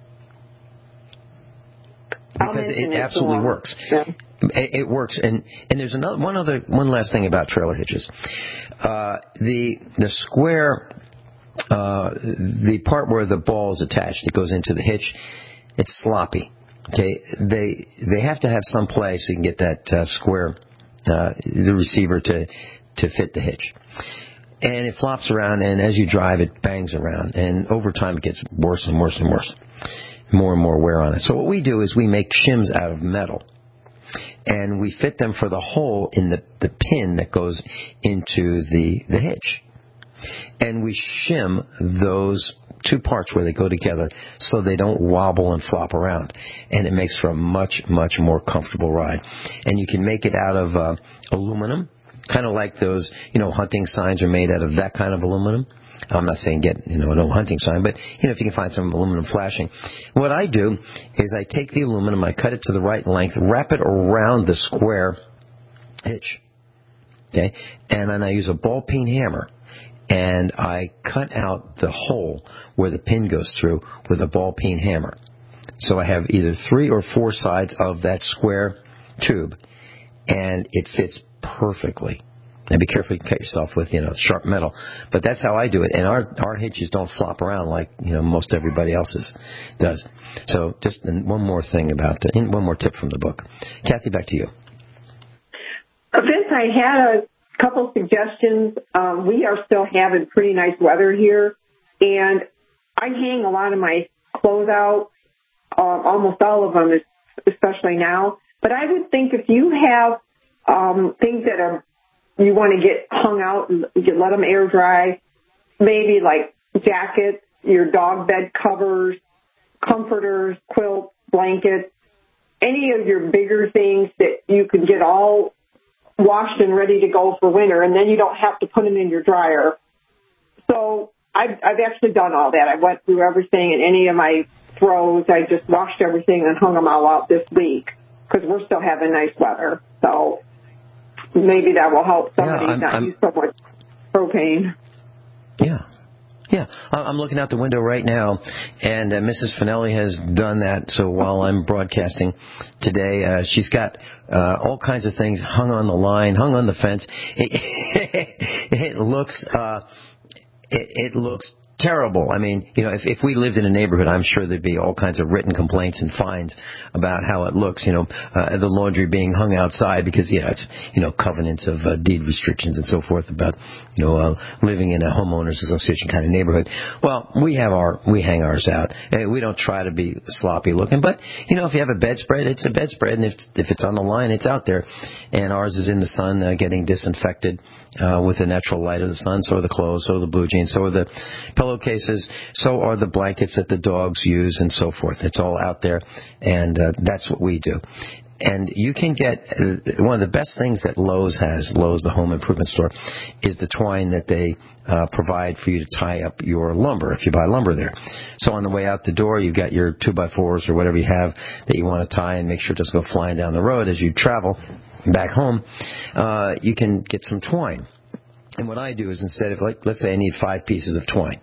Because it, it absolutely works. Yeah. It, it works. And, and there's another one other one last thing about trailer hitches. Uh, the the square, uh, the part where the ball is attached, it goes into the hitch, it's sloppy. Okay, they they have to have some place so you can get that uh, square, uh, the receiver to to fit the hitch, and it flops around, and as you drive, it bangs around, and over time it gets worse and worse and worse, more and more wear on it. So what we do is we make shims out of metal, and we fit them for the hole in the the pin that goes into the the hitch, and we shim those two parts where they go together so they don't wobble and flop around, and it makes for a much much more comfortable ride. And you can make it out of uh, aluminum, kind of like those, you know, hunting signs are made out of that kind of aluminum. I'm not saying get, you know, no hunting sign, but you know, if you can find some aluminum flashing. What I do is I take the aluminum, I cut it to the right length, wrap it around the square hitch, okay, and then I use a ball peen hammer, and I cut out the hole where the pin goes through with a ball peen hammer. So I have either three or four sides of that square tube, and it fits perfectly. Now be careful, you can cut yourself with, you know, sharp metal. But that's how I do it. And our our hitches don't flop around like, you know, most everybody else's does. So just one more thing about it, one more tip from the book. Kathy, back to you. Vince, I had a couple suggestions. Um, we are still having pretty nice weather here, and I hang a lot of my clothes out, uh, almost all of them, especially now. But I would think if you have um, things that are you want to get hung out and you let them air dry, maybe like jackets, your dog bed covers, comforters, quilts, blankets, any of your bigger things that you can get all washed and ready to go for winter, and then you don't have to put them in your dryer. So I've, I've actually done all that. I went through everything, and any of my throws, I just washed everything and hung them all out this week because we're still having nice weather. So maybe that will help somebody yeah, I'm, not I'm, use so much propane. Yeah. Yeah, I'm looking out the window right now, and uh, Missus Finelli has done that. So while I'm broadcasting today, uh, she's got uh, all kinds of things hung on the line, hung on the fence. It, it looks, uh, it, it looks Terrible. I mean, you know, if, if we lived in a neighborhood, I'm sure there'd be all kinds of written complaints and fines about how it looks, you know, uh, the laundry being hung outside because, yeah, it's, you know, covenants of uh, deed restrictions and so forth about, you know, uh, living in a homeowners association kind of neighborhood. Well, we have our, we hang ours out. And we don't try to be sloppy looking, but, you know, if you have a bedspread, it's a bedspread, and if, if it's on the line, it's out there. And ours is in the sun, uh, getting disinfected uh, with the natural light of the sun. So are the clothes, so are the blue jeans, so are the pillowcases, so are the blankets that the dogs use, and so forth. It's all out there, and uh, that's what we do. And you can get, uh, one of the best things that Lowe's has, Lowe's, the home improvement store, is the twine that they uh, provide for you to tie up your lumber if you buy lumber there. So on the way out the door, you've got your two by fours or whatever you have that you want to tie and make sure it doesn't go flying down the road as you travel back home. Uh, you can get some twine. And what I do is instead of, like, let's say I need five pieces of twine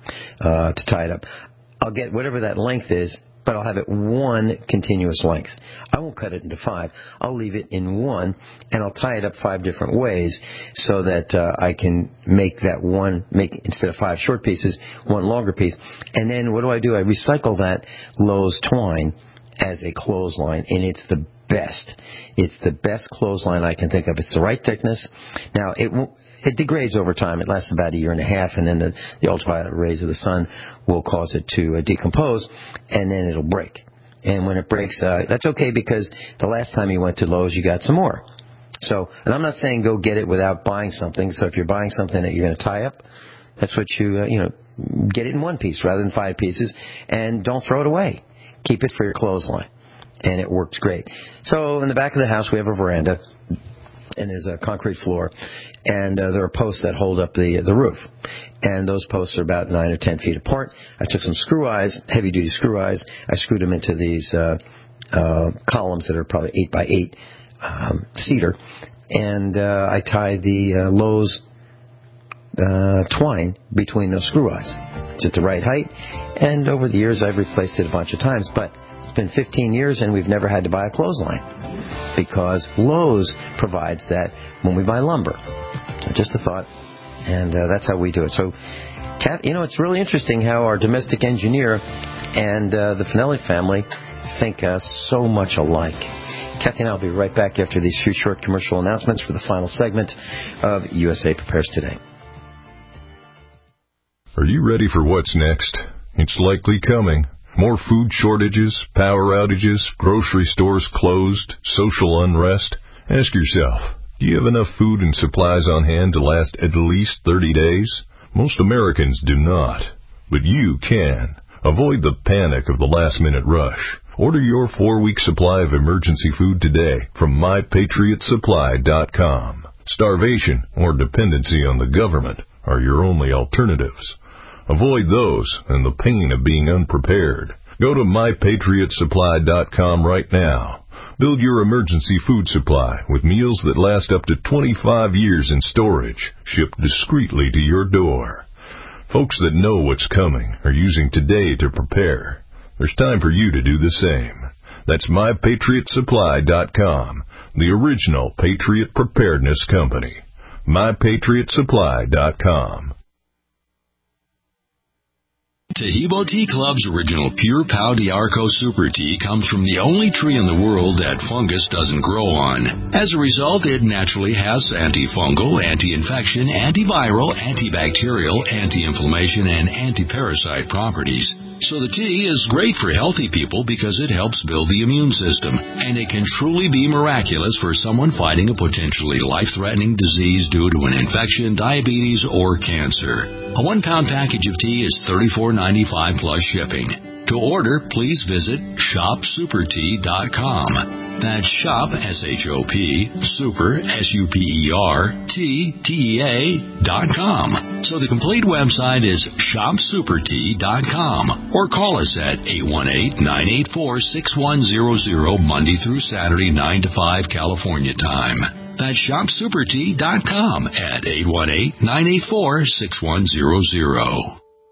uh, to tie it up, I'll get whatever that length is, but I'll have it one continuous length. I won't cut it into five. I'll leave it in one, and I'll tie it up five different ways so that uh, I can make that one, make instead of five short pieces, one longer piece. And then what do I do? I recycle that Lowe's twine as a clothesline, and it's the best. It's the best clothesline I can think of. It's the right thickness. Now, it won't, it degrades over time. It lasts about a year and a half, and then the, the ultraviolet rays of the sun will cause it to uh, decompose, and then it'll break. And when it breaks, uh, that's okay, because the last time you went to Lowe's, you got some more. So, and I'm not saying go get it without buying something. So if you're buying something that you're going to tie up, that's what you, uh, you know, get it in one piece rather than five pieces, and don't throw it away. Keep it for your clothesline. And it works great. So in the back of the house, we have a veranda, and there's a concrete floor, and uh, there are posts that hold up the the roof. And those posts are about nine or ten feet apart. I took some screw eyes, heavy-duty screw eyes. I screwed them into these uh, uh, columns that are probably eight by eight um, cedar, and uh, I tied the uh, Lowe's uh, twine between those screw eyes. It's at the right height, and over the years I've replaced it a bunch of times, but it's been fifteen years and we've never had to buy a clothesline because Lowe's provides that when we buy lumber. Just a thought, and uh, that's how we do it. So, Kat, you know, it's really interesting how our domestic engineer and uh, the Finelli family think uh, so much alike. Kathy and I will be right back after these few short commercial announcements for the final segment of U S A Prepares Today. Are you ready for what's next? It's likely coming. More food shortages, power outages, grocery stores closed, social unrest. Ask yourself, do you have enough food and supplies on hand to last at least thirty days? Most Americans do not, but you can. Avoid the panic of the last-minute rush. Order your four-week supply of emergency food today from my patriot supply dot com. Starvation or dependency on the government are your only alternatives. Avoid those and the pain of being unprepared. Go to my patriot supply dot com right now. Build your emergency food supply with meals that last up to twenty-five years in storage, shipped discreetly to your door. Folks that know what's coming are using today to prepare. There's time for you to do the same. That's my patriot supply dot com, the original Patriot Preparedness Company. my patriot supply dot com. Tahibo Tea Club's original Pure Pau d'Arco Super Tea comes from the only tree in the world that fungus doesn't grow on. As a result, it naturally has antifungal, anti-infection, antiviral, antibacterial, anti-inflammation, and anti-parasite properties. So the tea is great for healthy people because it helps build the immune system, and it can truly be miraculous for someone fighting a potentially life-threatening disease due to an infection, diabetes, or cancer. A one-pound package of tea is thirty-four ninety-five plus shipping. To order, please visit shop super tea dot com. That's shop, S H O P, super, S U P E R, T, T E A, dot com. So the complete website is shop super tea dot com. Or call us at eight one eight, nine eight four, six one zero zero, Monday through Saturday, nine to five, California time. That's shop super tea dot com at eight one eight, nine eight four, six one zero zero.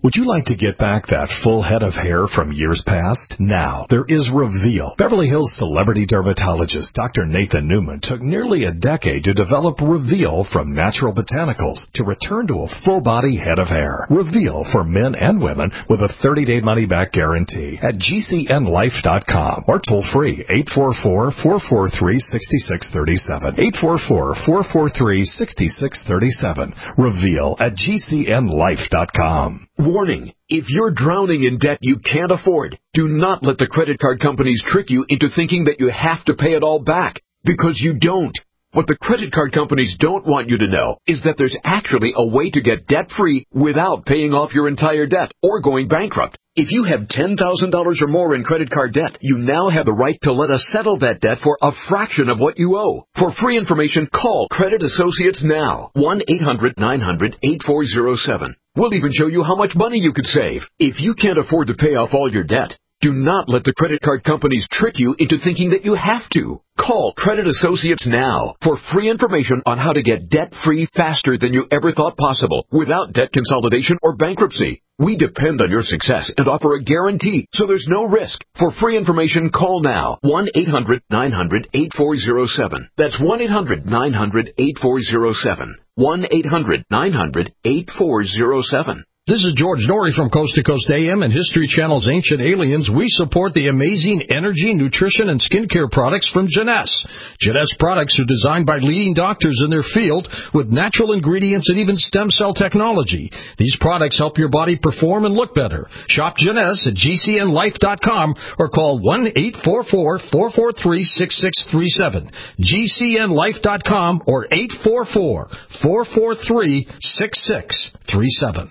Would you like to get back that full head of hair from years past? Now, there is Reveal. Beverly Hills celebrity dermatologist Doctor Nathan Newman took nearly a decade to develop Reveal from natural botanicals to return to a full-body head of hair. Reveal for men and women with a thirty-day money-back guarantee at G C N life dot com or toll-free eight four four, four four three, six six three seven. eight four four, four four three, six six three seven. Reveal at G C N life dot com. Warning, if you're drowning in debt you can't afford, do not let the credit card companies trick you into thinking that you have to pay it all back, because you don't. What the credit card companies don't want you to know is that there's actually a way to get debt-free without paying off your entire debt or going bankrupt. If you have ten thousand dollars or more in credit card debt, you now have the right to let us settle that debt for a fraction of what you owe. For free information, call Credit Associates now. one eight hundred nine hundred eight four zero seven. We'll even show you how much money you could save. If you can't afford to pay off all your debt, do not let the credit card companies trick you into thinking that you have to. Call Credit Associates now for free information on how to get debt-free faster than you ever thought possible without debt consolidation or bankruptcy. We depend on your success and offer a guarantee, so there's no risk. For free information, call now. one eight hundred nine hundred eight four zero seven. That's one eight hundred nine hundred eight four zero seven. one eight hundred nine hundred eight four zero seven. This is George Norrie from Coast to Coast A M and History Channel's Ancient Aliens. We support the amazing energy, nutrition, and skincare products from Jeunesse. Jeunesse products are designed by leading doctors in their field with natural ingredients and even stem cell technology. These products help your body perform and look better. Shop Jeunesse at G C N life dot com or call one eight four four, four four three, six six three seven. G C N life dot com or eight four four, four four three, six six three seven.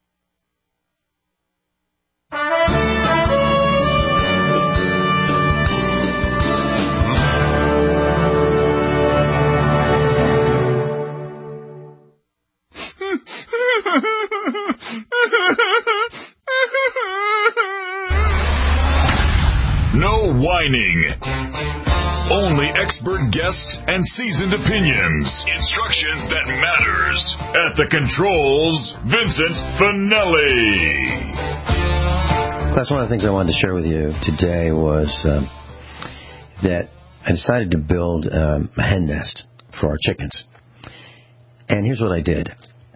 No whining. Only expert guests and seasoned opinions. Instruction that matters. At the controls, Vincent Finelli. That's one of the things I wanted to share with you today was um, that I decided to build um, a hen nest for our chickens. And here's what I did.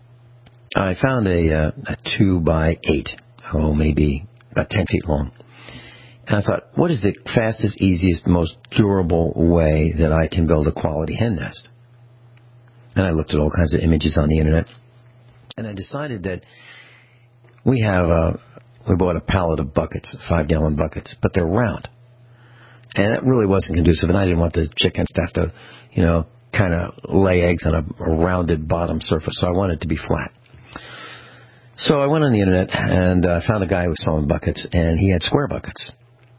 I found a, uh, a two by eight, oh, maybe about ten feet long. And I thought, what is the fastest, easiest, most durable way that I can build a quality hen nest? And I looked at all kinds of images on the internet. And I decided that we have a, we bought a pallet of buckets, five-gallon buckets, but they're round. And that really wasn't conducive, and I didn't want the chickens to have to, you know, kind of lay eggs on a, a rounded bottom surface, so I wanted it to be flat. So I went on the internet and uh, found a guy who was selling buckets, and he had square buckets.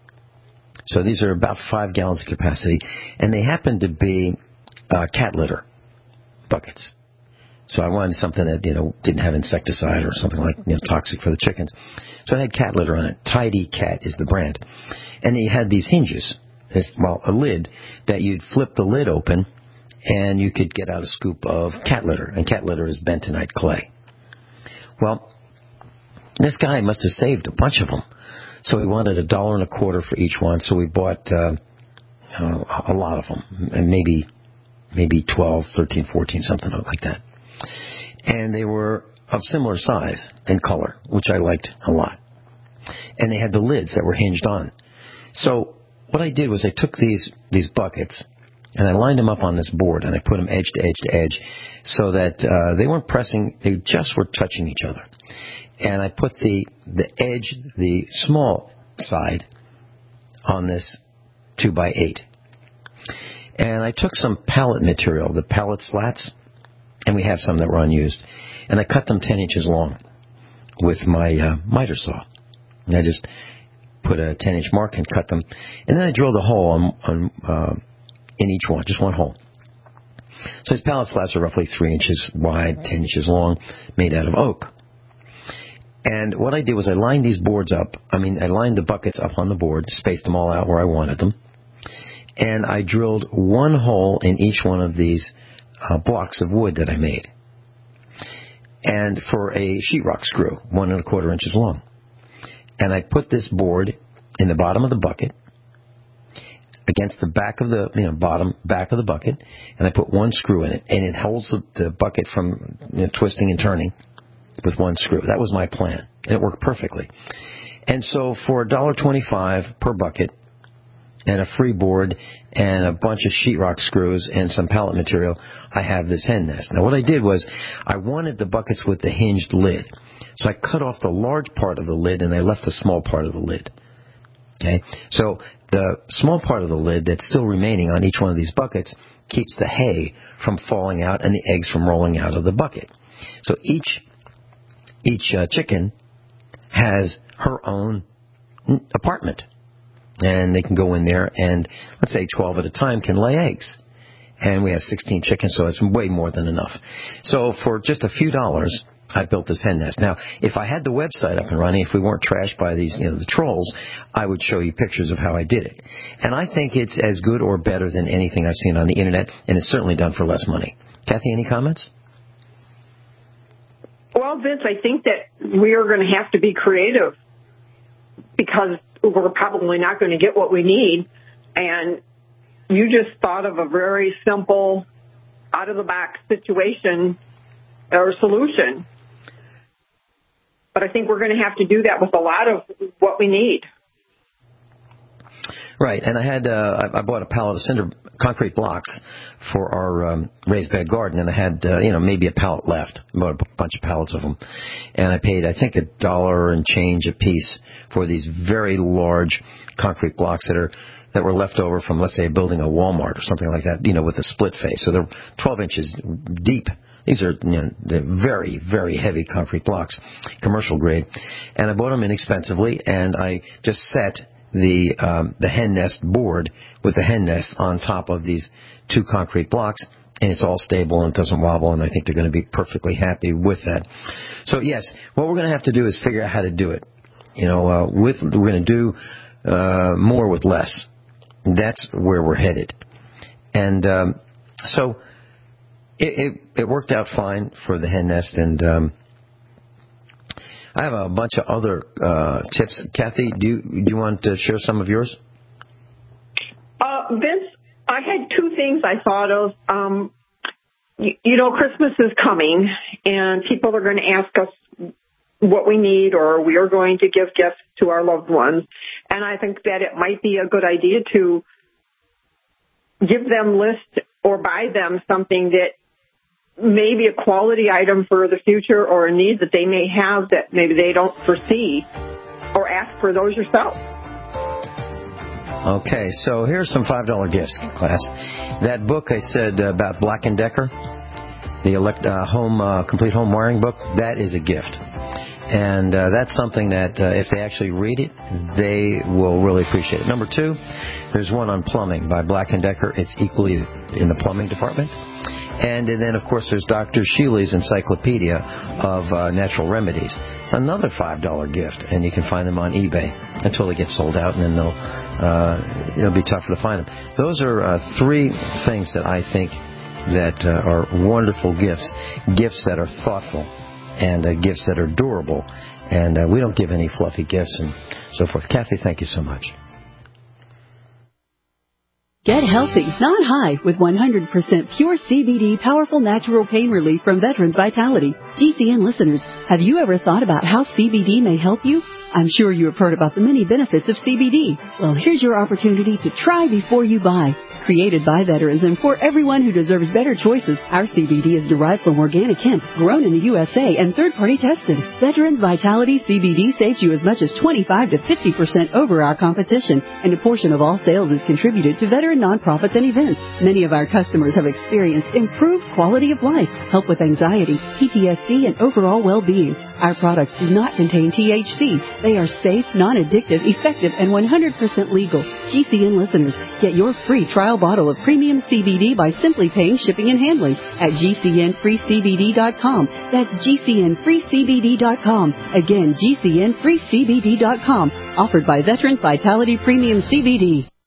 So these are about five gallons of capacity, and they happen to be uh, cat litter buckets. So I wanted something that, you know, didn't have insecticide or something like, you know, toxic for the chickens. So it had cat litter on it. Tidy Cat is the brand. And he had these hinges, this, well, a lid, that you'd flip the lid open, and you could get out a scoop of cat litter. And cat litter is bentonite clay. Well, this guy must have saved a bunch of them. So he wanted a dollar and a quarter for each one. So we bought uh, uh, a lot of them, and maybe maybe twelve, thirteen, fourteen, something like that. And they were of similar size and color, which I liked a lot. And they had the lids that were hinged on. So what I did was I took these these buckets and I lined them up on this board, and I put them edge to edge to edge so that uh, they weren't pressing, they just were touching each other. And I put the, the edge, the small side, on this two by eight. And I took some pallet material, the pallet slats, and we have some that were unused, and I cut them ten inches long with my uh, miter saw. And I just put a ten inch mark and cut them, and then I drilled a hole on, on uh, in each one, just one hole. So these pallet slats are roughly three inches wide, ten inches long, made out of oak. And what I did was I lined these boards up. I mean, I lined the buckets up on the board, spaced them all out where I wanted them, and I drilled one hole in each one of these uh, blocks of wood that I made. and for a sheetrock screw, one and a quarter inches long. And I put this board in the bottom of the bucket, against the back of the, you know, bottom, back of the bucket, and I put one screw in it, and it holds the, the bucket from, you know, twisting and turning with one screw. That was my plan, and it worked perfectly. And so for one dollar twenty-five per bucket, and a free board, and a bunch of sheetrock screws, and some pallet material, I have this hen nest. Now what I did was, I wanted the buckets with the hinged lid. So I cut off the large part of the lid, and I left the small part of the lid. Okay, so the small part of the lid that's still remaining on each one of these buckets keeps the hay from falling out and the eggs from rolling out of the bucket. So each each uh, chicken has her own apartment, and they can go in there and, let's say twelve at a time can lay eggs. And we have sixteen chickens, so it's way more than enough. So for just a few dollars, I built this hen nest. Now, if I had the website up and running, if we weren't trashed by these, you know, the trolls, I would show you pictures of how I did it. And I think it's as good or better than anything I've seen on the internet, and it's certainly done for less money. Kathy, any comments? Well, Vince, I think that we are going to have to be creative because we're probably not going to get what we need. And you just thought of a very simple, out-of-the-box situation or solution. But I think we're going to have to do that with a lot of what we need. Right, and I had uh, I bought a pallet of cinder concrete blocks for our um, raised bed garden, and I had uh, you know maybe a pallet left. I bought a bunch of pallets of them, and I paid I think a dollar and change a piece for these very large concrete blocks that are that were left over from, let's say, building a Walmart or something like that, you know, with a split face. So they're twelve inches deep. These are, you know, they're very, very heavy concrete blocks, commercial grade. And I bought them inexpensively, and I just set the um, the hen nest board with the hen nest on top of these two concrete blocks, and it's all stable and it doesn't wobble, and I think they're going to be perfectly happy with that. So, yes, what we're going to have to do is figure out how to do it. You know, uh, with we're going to do uh, more with less. That's where we're headed. And um, so it, it, it worked out fine for the hen nest, and um, I have a bunch of other uh, tips. Kathy, do you, do you want to share some of yours? Uh, Vince, I had two things I thought of. Um, you, you know, Christmas is coming, and people are going to ask us what we need, or we are going to give gifts to our loved ones. And I think that it might be a good idea to give them list or buy them something that may be a quality item for the future or a need that they may have that maybe they don't foresee, or ask for those yourself. Okay, so here's some five dollar gifts, class. That book I said about Black and Decker, the elect, uh, home uh, complete home wiring book, that is a gift. And uh, that's something that uh, if they actually read it, they will really appreciate it. Number two, there's one on plumbing by Black and Decker. It's equally in the plumbing department. And, and then, of course, there's Doctor Shealy's Encyclopedia of uh, Natural Remedies. It's another five dollar gift, and you can find them on eBay until they get sold out, and then they'll uh, it'll be tougher to find them. Those are uh, three things that I think that uh, are wonderful gifts, gifts that are thoughtful, and uh, gifts that are durable. And uh, we don't give any fluffy gifts and so forth. Kathy, thank you so much. Get healthy, not high, with one hundred percent pure C B D powerful natural pain relief from Veterans Vitality. G C N listeners, have you ever thought about how C B D may help you? I'm sure you have heard about the many benefits of C B D. Well, here's your opportunity to try before you buy. Created by veterans and for everyone who deserves better choices, our C B D is derived from organic hemp, grown in the U S A and third-party tested. Veterans Vitality C B D saves you as much as twenty-five to fifty percent over our competition, and a portion of all sales is contributed to veteran nonprofits and events. Many of our customers have experienced improved quality of life, help with anxiety, P T S D, and overall well-being. Our products do not contain T H C. They are safe, non-addictive, effective, and one hundred percent legal. G C N listeners, get your free trial bottle of premium C B D by simply paying shipping and handling at G C N free C B D dot com. That's G C N free C B D dot com. Again, G C N free C B D dot com. Offered by Veterans Vitality Premium C B D.